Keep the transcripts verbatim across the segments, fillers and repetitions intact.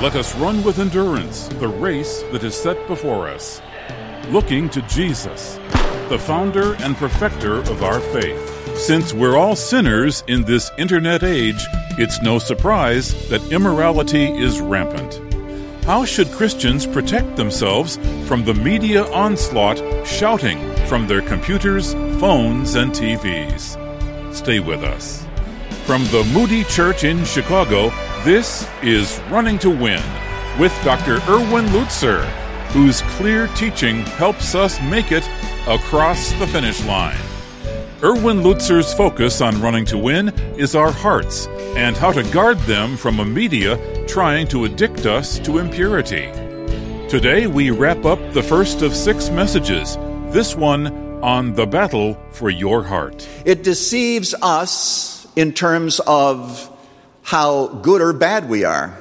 Let us run with endurance the race that is set before us, looking to Jesus, the founder and perfecter of our faith. Since we're all sinners in this internet age, it's no surprise that immorality is rampant. How should Christians protect themselves from the media onslaught shouting from their computers, phones, and T Vs? Stay with us. From the Moody Church in Chicago, this is Running to Win with Doctor Erwin Lutzer, whose clear teaching helps us make it across the finish line. Erwin Lutzer's focus on Running to Win is our hearts and how to guard them from a media trying to addict us to impurity. Today we wrap up the first of six messages, this one on the battle for your heart. It deceives us in terms of how good or bad we are.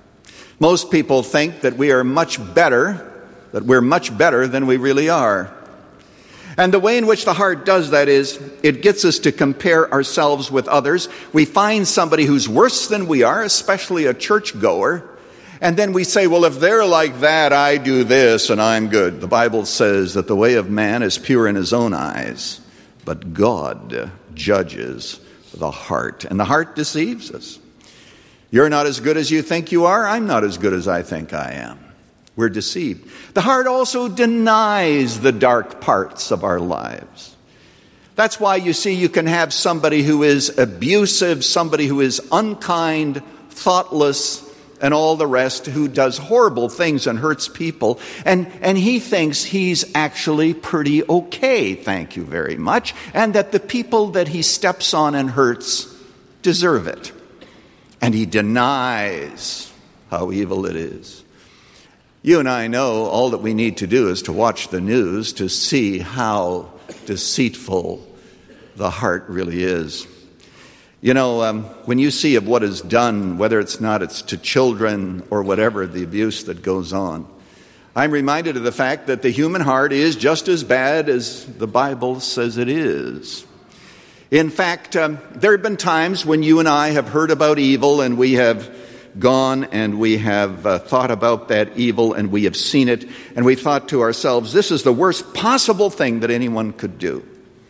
Most people think that we are much better, that we're much better than we really are. And the way in which the heart does that is it gets us to compare ourselves with others. We find somebody who's worse than we are, especially a churchgoer, and then we say, well, if they're like that, I do this and I'm good. The Bible says that the way of man is pure in his own eyes, but God judges the heart, and the heart deceives us. You're not as good as you think you are. I'm not as good as I think I am. We're deceived. The heart also denies the dark parts of our lives. That's why you see you can have somebody who is abusive, somebody who is unkind, thoughtless, and all the rest, who does horrible things and hurts people. And, and he thinks he's actually pretty okay, thank you very much, and that the people that he steps on and hurts deserve it. And he denies how evil it is. You and I know all that we need to do is to watch the news to see how deceitful the heart really is. You know, um, when you see of what is done, whether it's not it's to children or whatever, the abuse that goes on, I'm reminded of the fact that the human heart is just as bad as the Bible says it is. In fact, um, there have been times when you and I have heard about evil and we have gone and we have uh, thought about that evil and we have seen it and we thought to ourselves, this is the worst possible thing that anyone could do.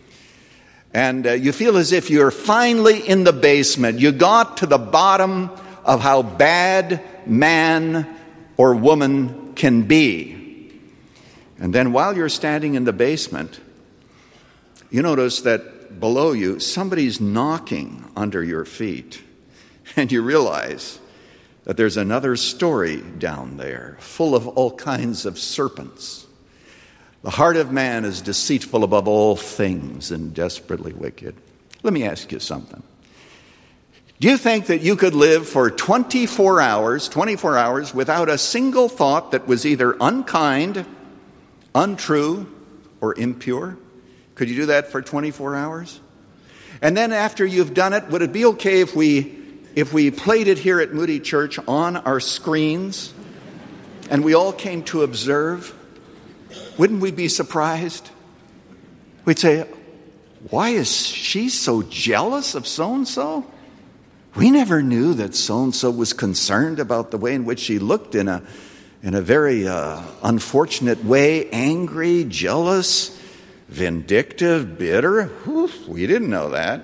And uh, you feel as if you're finally in the basement. You got to the bottom of how bad man or woman can be. And then while you're standing in the basement, you notice that below you somebody's knocking under your feet. And you realize that there's another story down there, full of all kinds of serpents. The heart of man is deceitful above all things and desperately wicked. Let me ask you something. Do you think that you could live for twenty-four hours, twenty-four hours without a single thought that was either unkind, untrue, or impure? Could you do that for twenty-four hours? And then after you've done it, would it be okay if we If we played it here at Moody Church on our screens and we all came to observe, wouldn't we be surprised? We'd say, why is she so jealous of so-and-so? We never knew that so-and-so was concerned about the way in which she looked in a, in a very uh, unfortunate way, angry, jealous, vindictive, bitter. Whew, we didn't know that.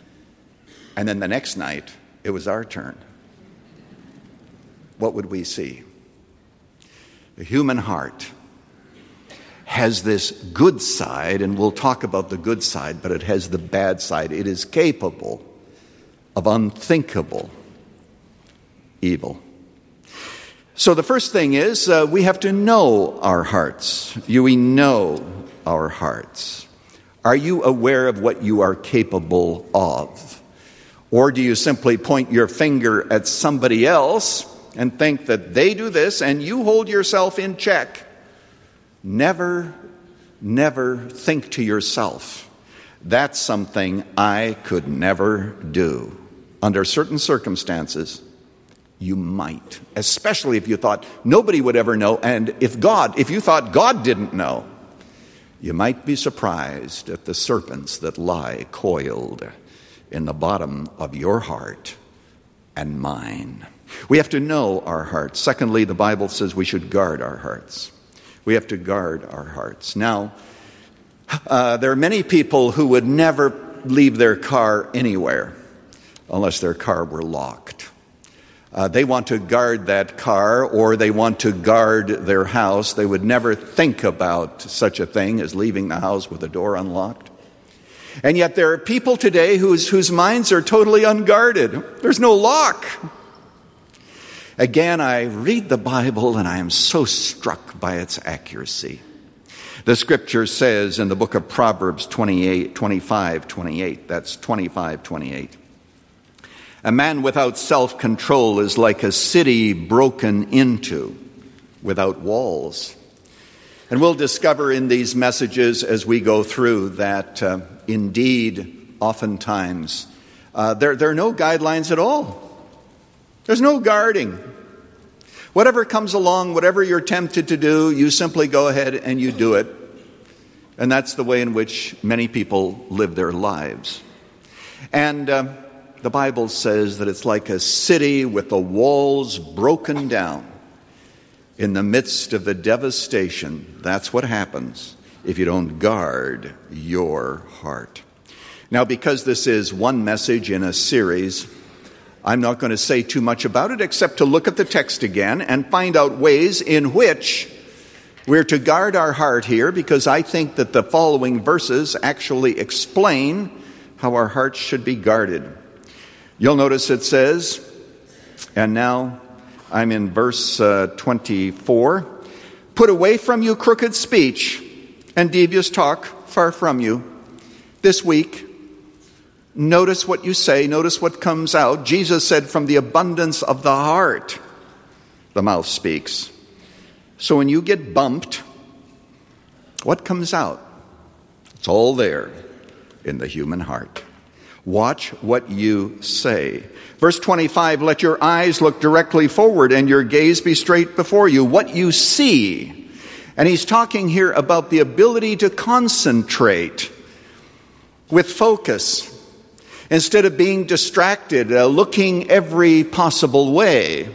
And then the next night, it was our turn. What would we see? The human heart has this good side, and we'll talk about the good side, but it has the bad side. It is capable of unthinkable evil. So the first thing is uh, we have to know our hearts. You, we know our hearts. Are you aware of what you are capable of? Or do you simply point your finger at somebody else and think that they do this and you hold yourself in check? Never, never think to yourself, that's something I could never do. Under certain circumstances, you might, especially if you thought nobody would ever know, and if God, if you thought God didn't know, you might be surprised at the serpents that lie coiled in the bottom of your heart and mine. We have to know our hearts. Secondly, the Bible says we should guard our hearts. We have to guard our hearts. Now, uh, there are many people who would never leave their car anywhere unless their car were locked. Uh, they want to guard that car, or they want to guard their house. They would never think about such a thing as leaving the house with the door unlocked. And yet there are people today whose, whose minds are totally unguarded. There's no lock. Again, I read the Bible and I am so struck by its accuracy. The scripture says in the book of Proverbs twenty-eight, twenty-five, twenty-eight, that's twenty-five, twenty-eight. A man without self-control is like a city broken into without walls. And we'll discover in these messages as we go through that uh, indeed, oftentimes, uh, there, there are no guidelines at all. There's no guarding. Whatever comes along, whatever you're tempted to do, you simply go ahead and you do it. And that's the way in which many people live their lives. And uh, the Bible says that it's like a city with the walls broken down in the midst of the devastation. That's what happens if you don't guard your heart. Now, because this is one message in a series, I'm not going to say too much about it except to look at the text again and find out ways in which we're to guard our heart here, because I think that the following verses actually explain how our hearts should be guarded. You'll notice it says, and now I'm in verse uh, twenty-four, "Put away from you crooked speech and devious talk far from you." This week, notice what you say, notice what comes out. Jesus said, from the abundance of the heart, the mouth speaks. So when you get bumped, what comes out? It's all there in the human heart. Watch what you say. Verse twenty-five, "Let your eyes look directly forward and your gaze be straight before you." What you see. And he's talking here about the ability to concentrate with focus instead of being distracted, uh, looking every possible way.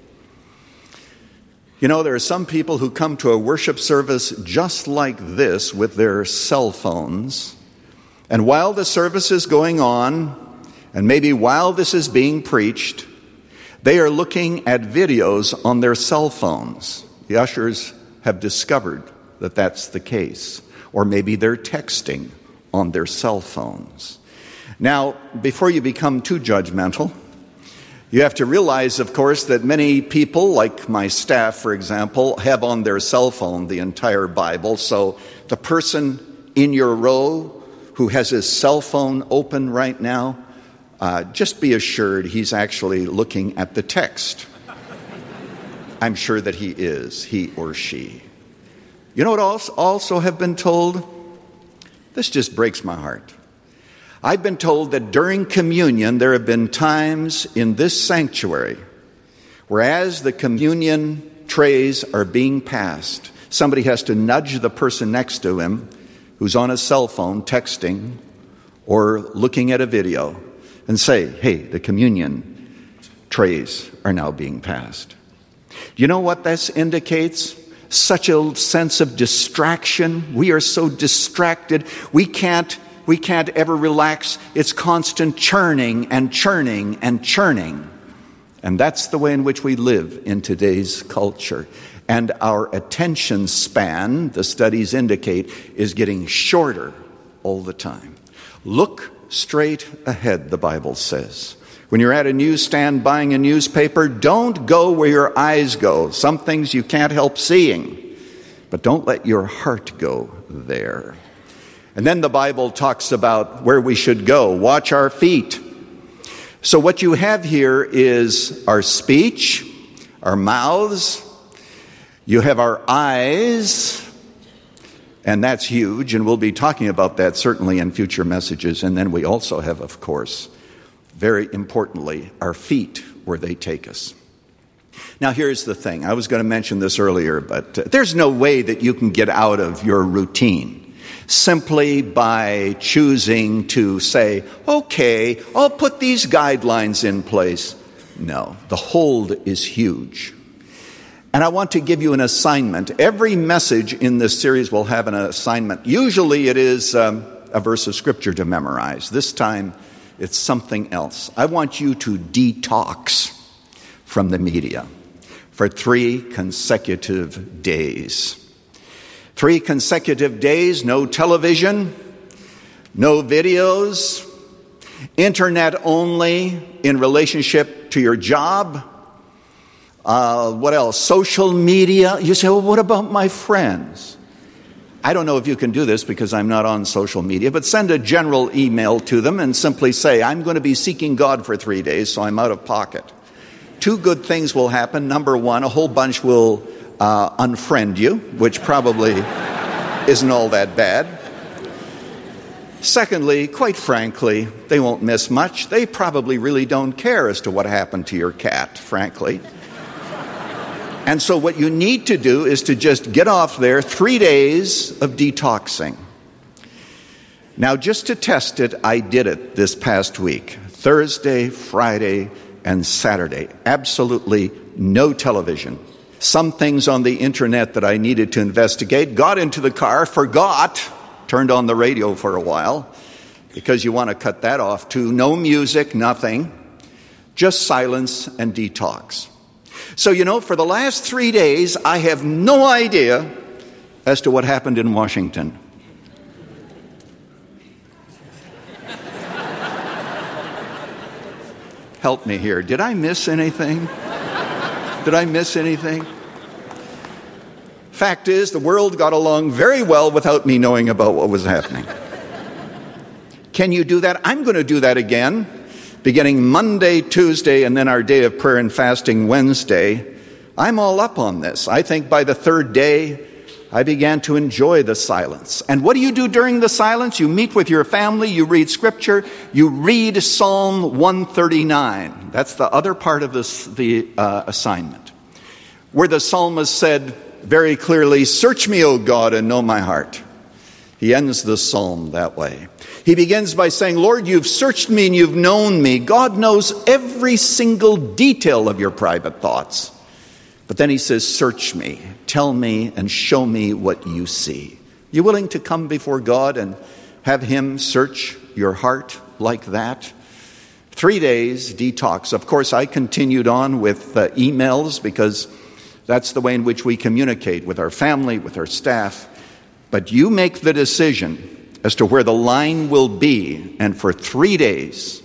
You know, there are some people who come to a worship service just like this with their cell phones. And while the service is going on, and maybe while this is being preached, they are looking at videos on their cell phones. The ushers have discovered that that's the case. Or maybe they're texting on their cell phones. Now, before you become too judgmental, you have to realize, of course, that many people, like my staff, for example, have on their cell phone the entire Bible. So the person in your row who has his cell phone open right now, uh, just be assured he's actually looking at the text. I'm sure that he is, he or she. You know what else also have been told? This just breaks my heart. I've been told that during communion there have been times in this sanctuary where as the communion trays are being passed, somebody has to nudge the person next to him who's on a cell phone texting or looking at a video and say, "Hey, the communion trays are now being passed." Do you know what this indicates? Such a sense of distraction. We are so distracted. We can't We can't ever relax. It's constant churning and churning and churning. And that's the way in which we live in today's culture. And our attention span, the studies indicate, is getting shorter all the time. Look straight ahead, the Bible says. When you're at a newsstand buying a newspaper, don't go where your eyes go. Some things you can't help seeing. But don't let your heart go there. And then the Bible talks about where we should go. Watch our feet. So what you have here is our speech, our mouths. You have our eyes, and that's huge, and we'll be talking about that certainly in future messages. And then we also have, of course, very importantly, our feet, where they take us. Now, here's the thing. I was going to mention this earlier, but uh, there's no way that you can get out of your routine simply by choosing to say, okay, I'll put these guidelines in place. No, the hold is huge. And I want to give you an assignment. Every message in this series will have an assignment. Usually it is um, a verse of Scripture to memorize. This time it's something else. I want you to detox from the media for three consecutive days. Three consecutive days, no television, no videos, internet only in relationship to your job. Uh, what else? Social media. You say, well, what about my friends? I don't know if you can do this because I'm not on social media, but send a general email to them and simply say, I'm going to be seeking God for three days, so I'm out of pocket. Two good things will happen. Number one, a whole bunch will uh, unfriend you, which probably isn't all that bad. Secondly, quite frankly, they won't miss much. They probably really don't care as to what happened to your cat, frankly. And so what you need to do is to just get off there, three days of detoxing. Now, just to test it, I did it this past week. Thursday, Friday, and Saturday. Absolutely no television. Some things on the internet that I needed to investigate. Got into the car, forgot, turned on the radio for a while, because you want to cut that off too. No music, nothing. Just silence and detox. So, you know, for the last three days, I have no idea as to what happened in Washington. Help me here. Did I miss anything? Did I miss anything? Fact is, the world got along very well without me knowing about what was happening. Can you do that? I'm going to do that again. Beginning Monday, Tuesday, and then our day of prayer and fasting Wednesday. I'm all up on this. I think by the third day, I began to enjoy the silence. And what do you do during the silence? You meet with your family, you read Scripture, you read Psalm one thirty-nine. That's the other part of this, the uh, assignment, where the psalmist said very clearly, "Search me, O God, and know my heart." He ends the psalm that way. He begins by saying, Lord, you've searched me and you've known me. God knows every single detail of your private thoughts. But then he says, search me, tell me, and show me what you see. You willing to come before God and have him search your heart like that? Three days detox. Of course, I continued on with uh, emails because that's the way in which we communicate with our family, with our staff. But you make the decision as to where the line will be, and for three days,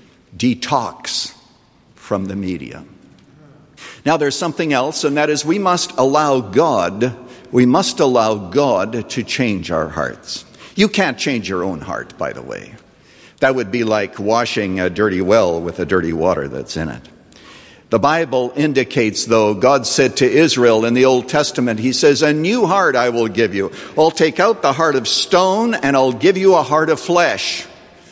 detox from the media. Now there's something else, and that is we must allow God, we must allow God to change our hearts. You can't change your own heart, by the way. That would be like washing a dirty well with the dirty water that's in it. The Bible indicates, though, God said to Israel in the Old Testament, he says, a new heart I will give you. I'll take out the heart of stone and I'll give you a heart of flesh.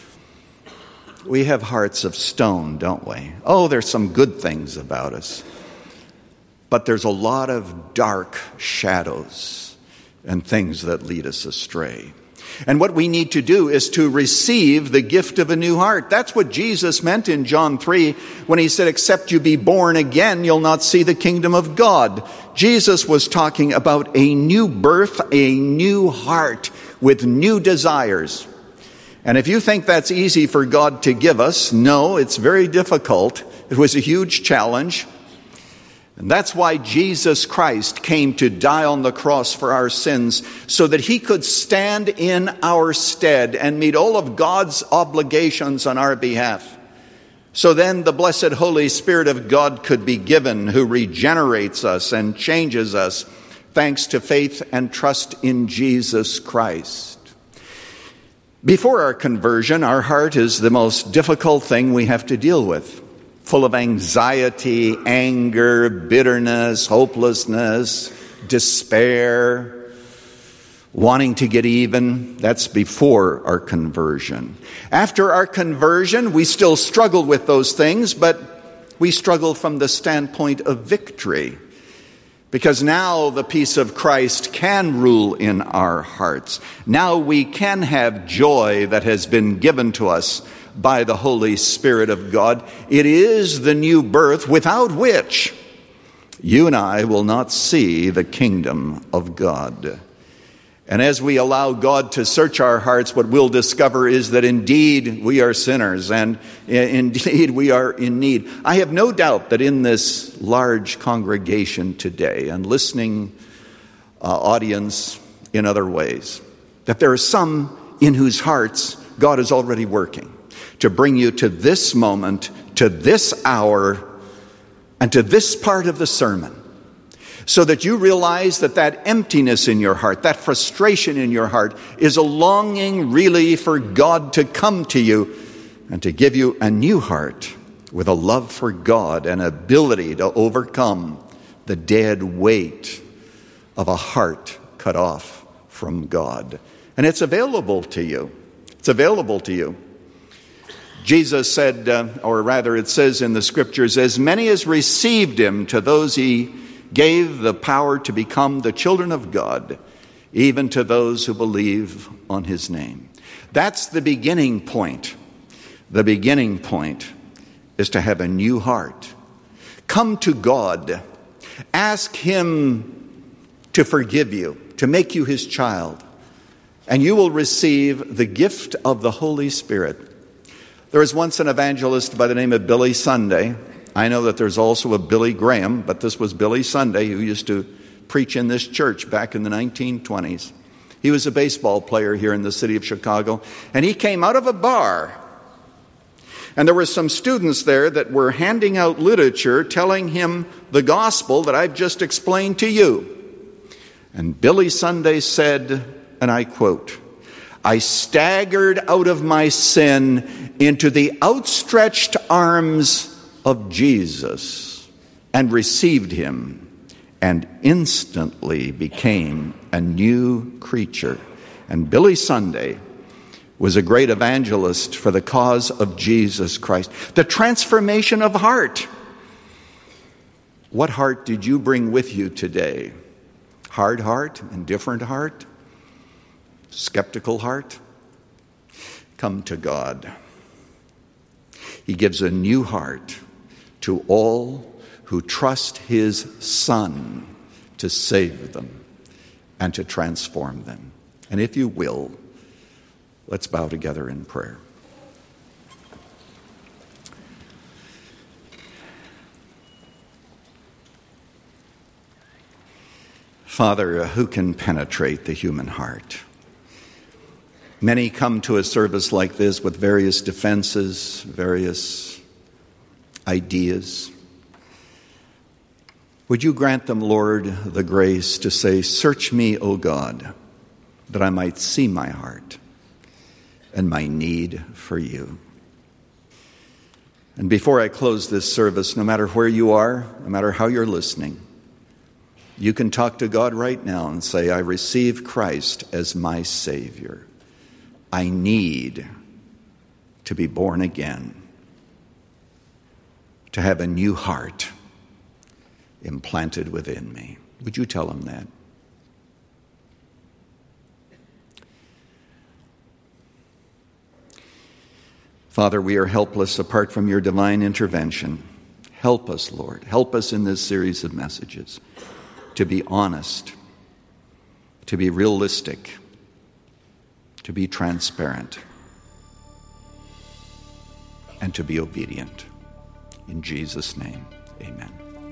We have hearts of stone, don't we? Oh, there's some good things about us. But there's a lot of dark shadows and things that lead us astray. And what we need to do is to receive the gift of a new heart. That's what Jesus meant in John three when he said, except you be born again, you'll not see the kingdom of God. Jesus was talking about a new birth, a new heart with new desires. And if you think that's easy for God to give us, no, it's very difficult. It was a huge challenge. And that's why Jesus Christ came to die on the cross for our sins, so that he could stand in our stead and meet all of God's obligations on our behalf. So then the blessed Holy Spirit of God could be given, who regenerates us and changes us, thanks to faith and trust in Jesus Christ. Before our conversion, our heart is the most difficult thing we have to deal with. Full of anxiety, anger, bitterness, hopelessness, despair, wanting to get even. That's before our conversion. After our conversion, we still struggle with those things, but we struggle from the standpoint of victory. Because now the peace of Christ can rule in our hearts. Now we can have joy that has been given to us by the Holy Spirit of God. It is the new birth without which you and I will not see the kingdom of God. And as we allow God to search our hearts, what we'll discover is that indeed we are sinners and indeed we are in need. I have no doubt that in this large congregation today and listening uh, audience in other ways, that there are some in whose hearts God is already working to bring you to this moment, to this hour, and to this part of the sermon, so that you realize that that emptiness in your heart, that frustration in your heart, is a longing really for God to come to you and to give you a new heart with a love for God and ability to overcome the dead weight of a heart cut off from God. And it's available to you. It's available to you. Jesus said, uh, or rather it says in the scriptures, as many as received him, to those he gave the power to become the children of God, even to those who believe on his name. That's the beginning point. The beginning point is to have a new heart. Come to God. Ask him to forgive you, to make you his child, and you will receive the gift of the Holy Spirit. There was once an evangelist by the name of Billy Sunday. I know that there's also a Billy Graham, but this was Billy Sunday, who used to preach in this church back in the nineteen twenties. He was a baseball player here in the city of Chicago, and he came out of a bar. And there were some students there that were handing out literature telling him the gospel that I've just explained to you. And Billy Sunday said, and I quote, I staggered out of my sin into the outstretched arms of Jesus and received him and instantly became a new creature. And Billy Sunday was a great evangelist for the cause of Jesus Christ. The transformation of heart. What heart did you bring with you today? Hard heart, indifferent heart, skeptical heart? Come to God. He gives a new heart to all who trust his Son to save them and to transform them. And if you will, let's bow together in prayer. Father, who can penetrate the human heart? Many come to a service like this with various defenses, various ideas. Would you grant them, Lord, the grace to say, search me, O God, that I might see my heart and my need for you. And before I close this service, no matter where you are, no matter how you're listening, you can talk to God right now and say, I receive Christ as my Savior. I need to be born again, to have a new heart implanted within me. Would you tell him that? Father, we are helpless apart from your divine intervention. Help us, Lord. Help us in this series of messages to be honest, to be realistic, to be transparent, and to be obedient. In Jesus' name, amen.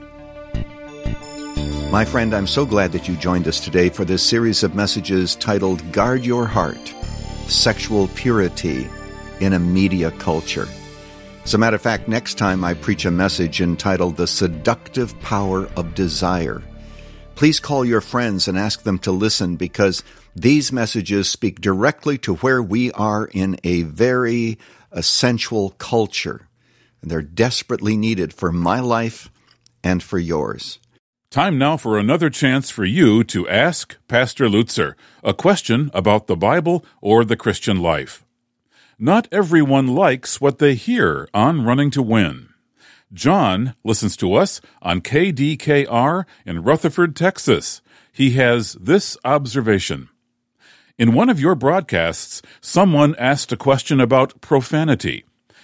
My friend, I'm so glad that you joined us today for this series of messages titled Guard Your Heart, Sexual Purity in a Media Culture. As a matter of fact, next time I preach a message entitled The Seductive Power of Desire. Please call your friends and ask them to listen, because these messages speak directly to where we are in a very sensual culture. And they're desperately needed for my life and for yours. Time now for another chance for you to ask Pastor Lutzer a question about the Bible or the Christian life. Not everyone likes what they hear on Running to Win. John listens to us on K D K R in Rutherford, Texas. He has this observation. In one of your broadcasts, someone asked a question about profanity.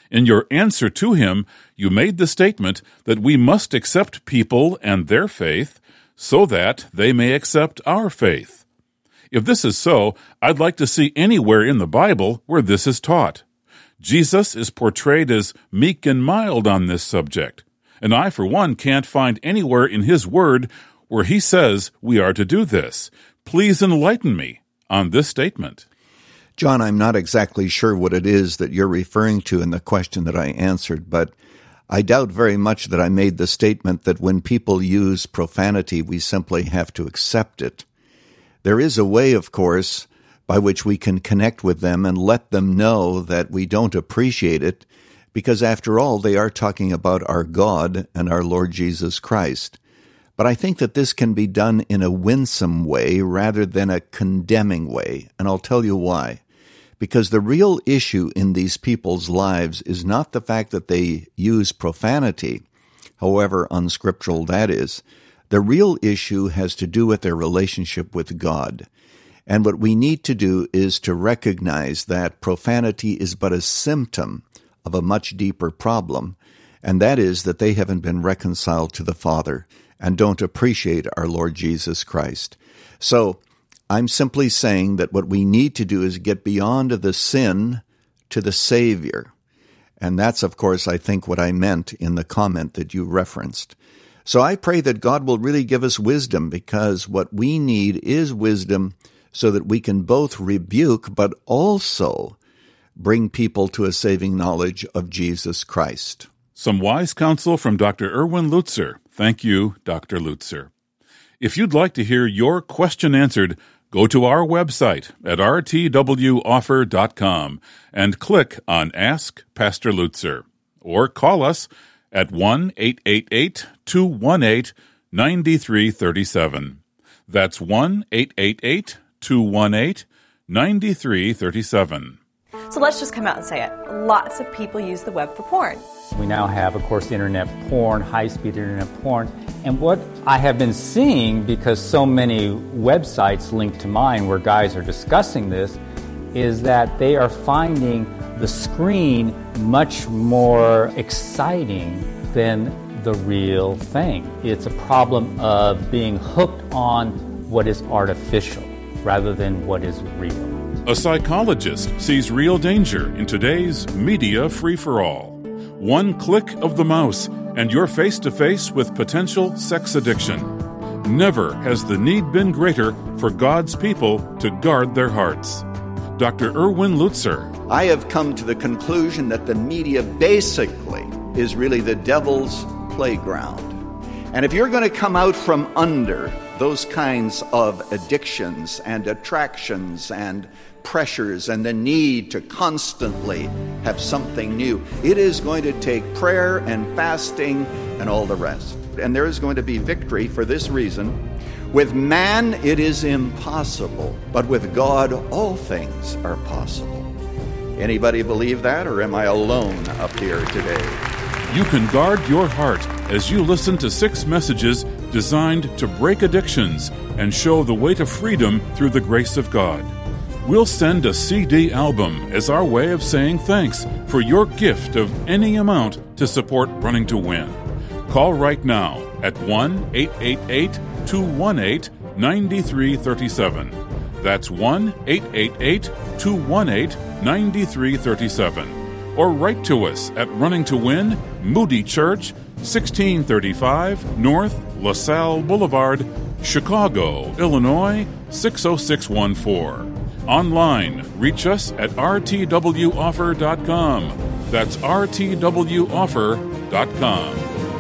In your answer to him, you made the statement that we must accept people and their faith so that they may accept our faith. If this is so, I'd like to see anywhere in the Bible where this is taught. Jesus is portrayed as meek and mild on this subject, and I, for one, can't find anywhere in his word where he says we are to do this. Please enlighten me on this statement. John, I'm not exactly sure what it is that you're referring to in the question that I answered, but I doubt very much that I made the statement that when people use profanity, we simply have to accept it. There is a way, of course, by which we can connect with them and let them know that we don't appreciate it, because after all, they are talking about our God and our Lord Jesus Christ. But I think that this can be done in a winsome way rather than a condemning way, and I'll tell you why. Because the real issue in these people's lives is not the fact that they use profanity, however unscriptural that is. The real issue has to do with their relationship with God. And what we need to do is to recognize that profanity is but a symptom of a much deeper problem, and that is that they haven't been reconciled to the Father and don't appreciate our Lord Jesus Christ. So, I'm simply saying that what we need to do is get beyond the sin to the Savior. And that's, of course, I think what I meant in the comment that you referenced. So I pray that God will really give us wisdom, because what we need is wisdom so that we can both rebuke but also bring people to a saving knowledge of Jesus Christ. Some wise counsel from Doctor Erwin Lutzer. Thank you, Doctor Lutzer. If you'd like to hear your question answered, go to our website at r t w offer dot com and click on Ask Pastor Lutzer, or call us at one eight eight eight, two one eight, nine three three seven. That's one eight eight eight, two one eight, nine three three seven. So let's just come out and say it. Lots of people use the web for porn. We now have, of course, internet porn, high-speed internet porn. And what I have been seeing, because so many websites linked to mine where guys are discussing this, is that they are finding the screen much more exciting than the real thing. It's a problem of being hooked on what is artificial rather than what is real. A psychologist sees real danger in today's media free-for-all. One click of the mouse, and you're face-to-face with potential sex addiction. Never has the need been greater for God's people to guard their hearts. Doctor Erwin Lutzer. I have come to the conclusion that the media basically is really the devil's playground. And if you're going to come out from under those kinds of addictions and attractions and pressures and the need to constantly have something new, it is going to take prayer and fasting and all the rest. And there is going to be victory for this reason. With man, it is impossible, but with God, all things are possible. Anybody believe that, or am I alone up here today? You can guard your heart as you listen to six messages designed to break addictions and show the way to freedom through the grace of God. We'll send a C D album as our way of saying thanks for your gift of any amount to support Running to Win. Call right now at one eight eight eight, two one eight, nine three three seven. That's one eight eight eight, two one eight, nine three three seven. Or write to us at Running to Win, Moody Church, sixteen thirty-five North LaSalle Boulevard, Chicago, Illinois, six oh six one four. Online, reach us at r t w offer dot com. That's r t w offer dot com.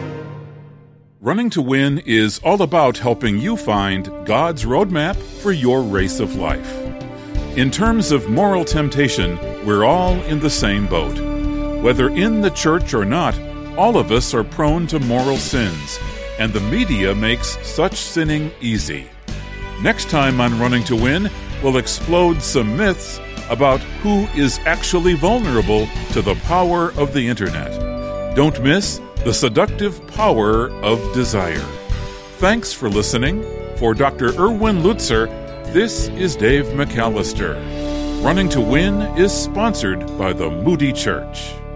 Running to Win is all about helping you find God's roadmap for your race of life. In terms of moral temptation, we're all in the same boat. Whether in the church or not, all of us are prone to moral sins, and the media makes such sinning easy. Next time on Running to Win, we'll explode some myths about who is actually vulnerable to the power of the internet. Don't miss the seductive power of desire. Thanks for listening. For Doctor Erwin Lutzer, this is Dave McAllister. Running to Win is sponsored by the Moody Church.